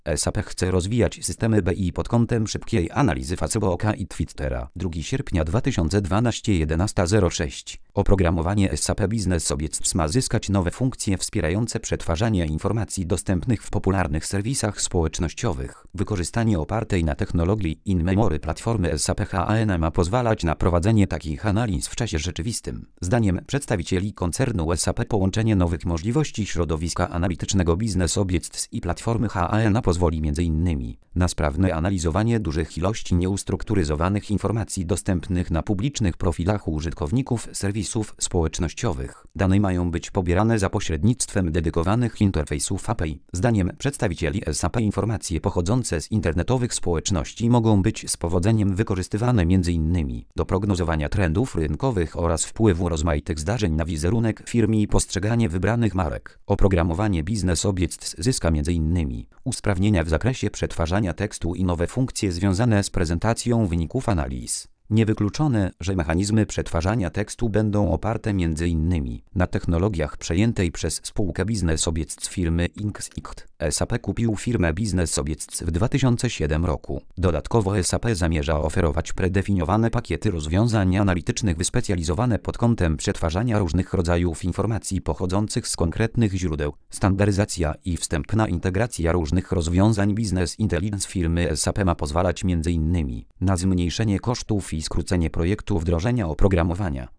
SAP chce rozwijać systemy BI pod kątem szybkiej analizy Facebooka i Twittera. 2 sierpnia 2012 11:06. Oprogramowanie SAP Business Objects ma zyskać nowe funkcje wspierające przetwarzanie informacji dostępnych w popularnych serwisach społecznościowych. Wykorzystanie opartej na technologii in-memory platformy SAP HANA ma pozwalać na prowadzenie takich analiz w czasie rzeczywistym. Zdaniem przedstawicieli koncernu SAP połączenie nowych możliwości środowiska analitycznego Business Objects i platformy HANA pozwoli m.in. na sprawne analizowanie dużych ilości nieustrukturyzowanych informacji dostępnych na publicznych profilach użytkowników serwisów społecznościowych. Dane mają być pobierane za pośrednictwem dedykowanych interfejsów API. Zdaniem przedstawicieli SAP informacje pochodzące z internetowych społeczności mogą być z powodzeniem wykorzystywane m.in. do prognozowania trendów rynkowych oraz wpływu rozmaitych zdarzeń na wizerunek firmy i postrzeganie wybranych marek. Oprogramowanie Business Objects zyska m.in. usprawnienia w zakresie przetwarzania tekstu i nowe funkcje związane z prezentacją wyników analiz. Niewykluczone, że mechanizmy przetwarzania tekstu będą oparte m.in. na technologiach przejętej przez spółkę Business Objects firmy Inksight. SAP kupił firmę Business Objects w 2007 roku. Dodatkowo SAP zamierza oferować predefiniowane pakiety rozwiązań analitycznych wyspecjalizowane pod kątem przetwarzania różnych rodzajów informacji pochodzących z konkretnych źródeł. Standaryzacja i wstępna integracja różnych rozwiązań Business Intelligence firmy SAP ma pozwalać m.in. na zmniejszenie kosztów i skrócenie projektu wdrożenia oprogramowania.